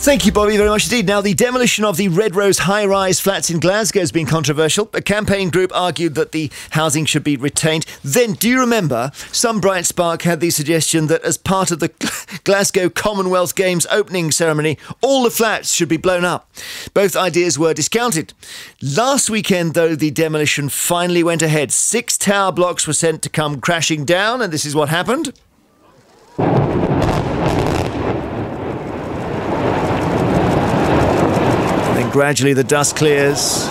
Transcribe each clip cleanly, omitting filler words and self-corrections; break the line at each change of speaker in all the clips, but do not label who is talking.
Thank you, Bobby, very much indeed. Now, the demolition of the Red Rose high-rise flats in Glasgow has been controversial. A campaign group argued that the housing should be retained. Then, do you remember, some bright spark had the suggestion that as part of the Glasgow Commonwealth Games opening ceremony, all the flats should be blown up. Both ideas were discounted. Last weekend, though, the demolition finally went ahead. 6 tower blocks were sent to come crashing down, and this is what happened. Gradually the dust clears.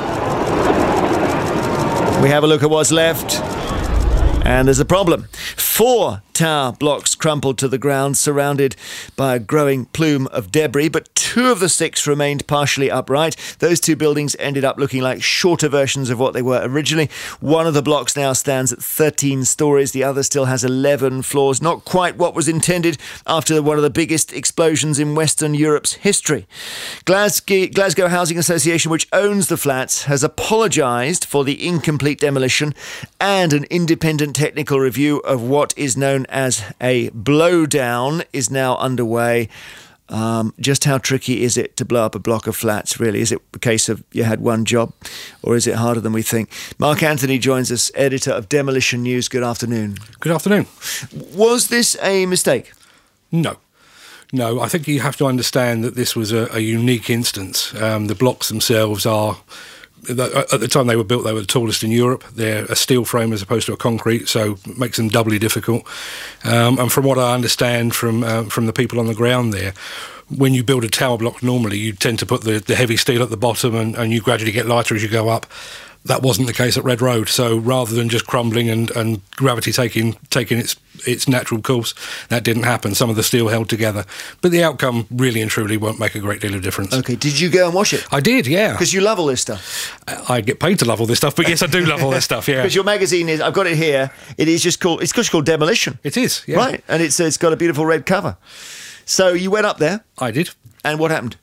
We have a look at what's left. And there's a problem. 4 tower blocks crumpled to the ground, surrounded by a growing plume of debris, but 2 of the 6 remained partially upright. Those 2 buildings ended up looking like shorter versions of what they were originally. One of the blocks now stands at 13 stories. The other still has 11 floors. Not quite what was intended after one of the biggest explosions in Western Europe's history. Glasgow Housing Association, which owns the flats, has apologised for the incomplete demolition, and an independent technical review of what is known as a blowdown is now underway. Just how tricky is it to blow up a block of flats, really? Is it a case of you had one job, or is it harder than we think? Mark Anthony joins us, editor of Demolition News. Good afternoon.
Good afternoon. Was
this a mistake?
No, I think you have to understand that this was a unique instance. The blocks themselves are... At the time they were built, they were the tallest in Europe. They're a steel frame as opposed to a concrete, so it makes them doubly difficult. And from what I understand from the people on the ground there, when you build a tower block, normally you tend to put the heavy steel at the bottom and you gradually get lighter as you go up. That wasn't the case at Red Road. So rather than just crumbling and gravity taking its natural course, that didn't happen. Some of the steel held together. But the outcome really and truly won't make a great deal of difference.
OK, did you go and watch it?
I did, yeah.
Because you love all this stuff.
I get paid to love all this stuff, but yes, I do love all this stuff, yeah.
Because your magazine is, I've got it here, it's just called Demolition.
It is, yeah.
Right, and it's got a beautiful red cover. So you went up there.
I did.
And what happened?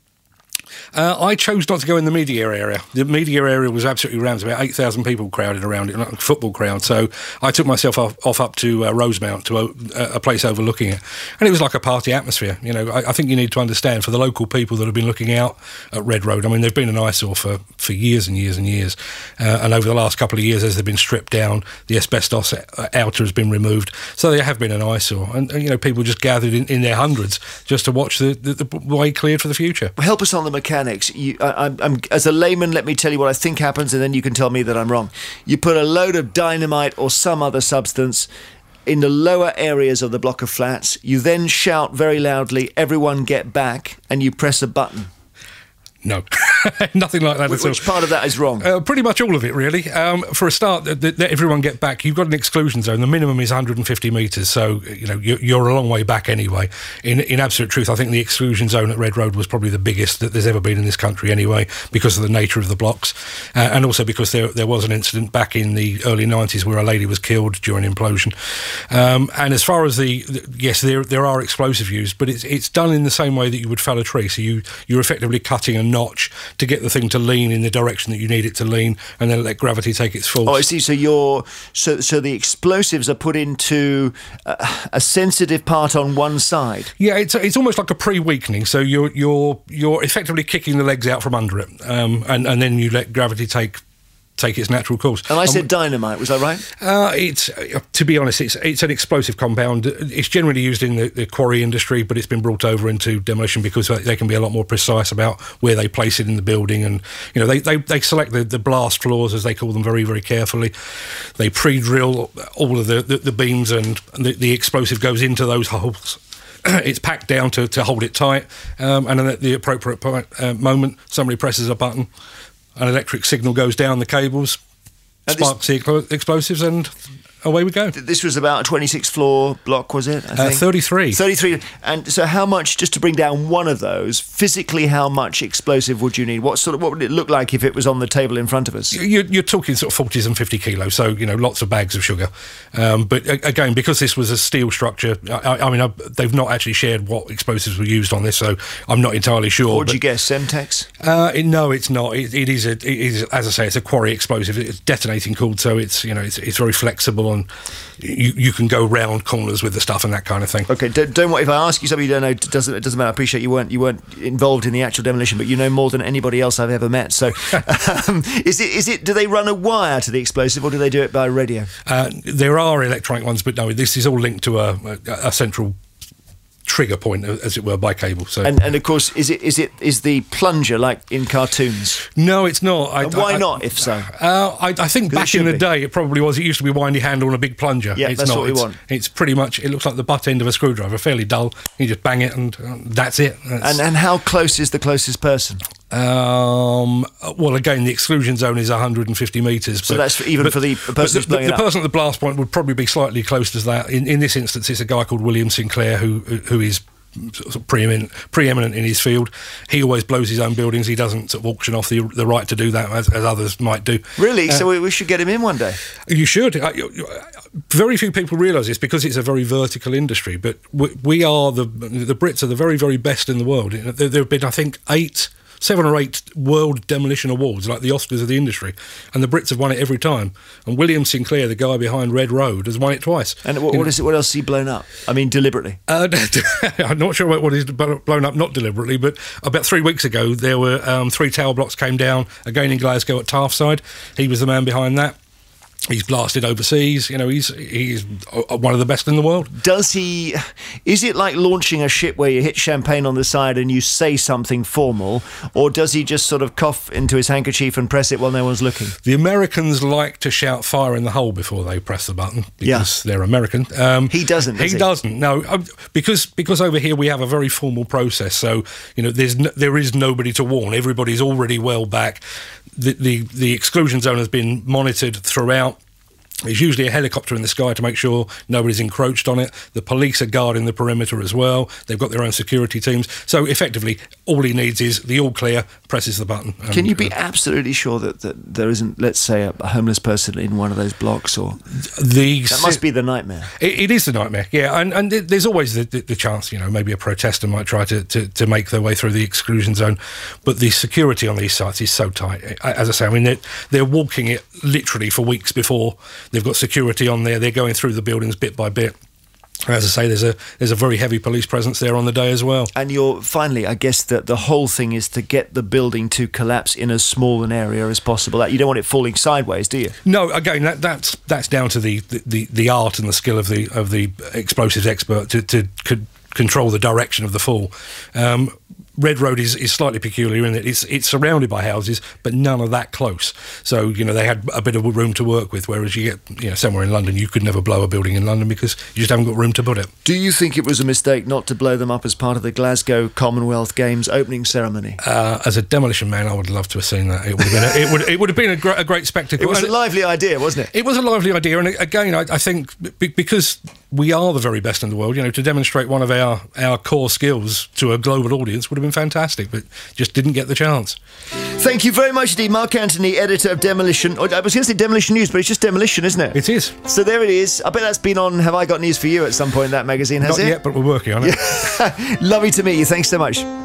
I chose not to go in the media area. The media area was absolutely rammed. About 8,000 people crowded around it, like a football crowd. So I took myself off up to Rosemount, to a place overlooking it. And it was like a party atmosphere. You know, I think you need to understand, for the local people that have been looking out at Red Road, I mean, they've been an eyesore for years and years and years. And over the last couple of years, as they've been stripped down, the asbestos outer has been removed. So they have been an eyesore. And you know, people just gathered in their hundreds just to watch the way cleared for the future.
Help us on the mechanics. I'm, as a layman, let me tell you what I think happens, and then you can tell me that I'm wrong. You put a load of dynamite or some other substance in the lower areas of the block of flats. You then shout very loudly, "Everyone get back," and you press a button.
No, nothing like that at all.
Which part of that is wrong?
Pretty much all of it, really. For a start, everyone get back. You've got an exclusion zone. The minimum is 150 metres, so you know you're a long way back anyway. In absolute truth, I think the exclusion zone at Red Road was probably the biggest that there's ever been in this country anyway, because of the nature of the blocks, and also because there was an incident back in the early 90s where a lady was killed during implosion. And as far as yes, there are explosive used, but it's done in the same way that you would fell a tree. So you're effectively cutting a notch to get the thing to lean in the direction that you need it to lean, and then let gravity take its force.
Oh, I see. So so the explosives are put into a sensitive part on one side.
Yeah, it's almost like a pre-weakening. So you're effectively kicking the legs out from under it, and then you let gravity take its natural course.
And I said dynamite, was that right?
It's to be honest, it's an explosive compound. It's generally used in the quarry industry, but it's been brought over into demolition because they can be a lot more precise about where they place it in the building, and you know they select the blast floors, as they call them, very, very carefully. They pre-drill all of the beams, and the explosive goes into those holes. It's packed down to hold it tight, and then at the appropriate moment, somebody presses a button. An electric signal goes down the cables, sparks the explosives, and away we go.
This was about a 26th floor block, was it? I think?
33.
33. And so how much, just to bring down one of those, physically how much explosive would you need? What would it look like if it was on the table in front of us?
You're talking sort of 40s and 50 kilos, so, you know, lots of bags of sugar. But again, because this was a steel structure, I mean, they've not actually shared what explosives were used on this, so I'm not entirely sure.
What would you guess, Semtex?
No, it's not. It is, as I say, it's a quarry explosive. It's detonating cooled, so it's, you know, it's very flexible and you can go round corners with the stuff and that kind of thing.
Okay, don't worry if I ask you something you don't know. It doesn't matter. I appreciate you weren't involved in the actual demolition, but you know more than anybody else I've ever met. So, is it? Do they run a wire to the explosive, or do they do it by radio?
There are electronic ones, but no, this is all linked to a central trigger point, as it were, by cable. So,
and of course, is the plunger like in cartoons?
No, it's not.
Why not? If so,
I think back in the day it probably was. It used to be windy handle and a big plunger.
Yeah,
it's
that's
not.
what we want.
It's pretty much. It looks like the butt end of a screwdriver, fairly dull. You just bang it, and that's it.
And how close is the closest person?
Well, again, the exclusion zone is 150 metres.
So that's even for the person who's blowing it up.
The person at the blast point would probably be slightly close to that. In this instance, it's a guy called William Sinclair who is sort of preeminent in his field. He always blows his own buildings. He doesn't sort of auction off the right to do that as others might do.
Really? So we should get him in one day.
You should. Very few people realise this because it's a very vertical industry. But we are the Brits are the very, very best in the world. There have been, I think, 7 or 8 world demolition awards, like the Oscars of the industry, and the Brits have won it every time. And William Sinclair, the guy behind Red Road, has won it twice.
And what else has he blown up? I mean, deliberately?
I'm not sure what he's blown up, not deliberately, but about 3 weeks ago, there were 3 tower blocks came down, again in Glasgow at Taffside. He was the man behind that. He's blasted overseas. You know, he's one of the best in the world. Is it like launching a ship where you hit champagne on the side and you say something formal, or does he just sort of cough into his handkerchief and press it while no one's looking? The Americans like to shout fire in the hole before they press the button because they're American.
He doesn't, does he?
He doesn't, no. Because over here we have a very formal process, so, you know, there is nobody to warn. Everybody's already well back. The exclusion zone has been monitored throughout. There's usually a helicopter in the sky to make sure nobody's encroached on it. The police are guarding the perimeter as well. They've got their own security teams. So effectively, all he needs is the all clear, presses the button.
Can you be absolutely sure that there isn't, let's say, a homeless person in one of those blocks? Or that must be the nightmare.
It is the nightmare, yeah. And there's always the chance, you know, maybe a protester might try to make their way through the exclusion zone. But the security on these sites is so tight. As I say, I mean, they're walking it literally for weeks before. They've got security on there. They're going through the buildings bit by bit. As I say, there's a very heavy police presence there on the day as well. And
finally, I guess that the whole thing is to get the building to collapse in as small an area as possible. You don't want it falling sideways, do you?
No. Again, that's down to the art and the skill of the explosives expert to control the direction of the fall. Red Road is slightly peculiar in that it's surrounded by houses, but none are that close. So, you know, they had a bit of room to work with, whereas you get, you know, somewhere in London, you could never blow a building in London because you just haven't got room to put it.
Do you think it was a mistake not to blow them up as part of the Glasgow Commonwealth Games opening ceremony?
As a demolition man, I would love to have seen that. It would have been a great spectacle.
It was a lively idea, wasn't it?
It was a lively idea, and again, I think because we are the very best in the world, you know, to demonstrate one of our core skills to a global audience would have been fantastic, but just didn't get the chance.
Thank you very much indeed, Mark Anthony, editor of Demolition. I was going to say Demolition News, but it's just Demolition, isn't it?
It is.
So there it is. I bet that's been on Have I Got News For You at some point, that magazine, has
Not
it?
yet, but we're working on it.
Lovely to meet you. Thanks so much.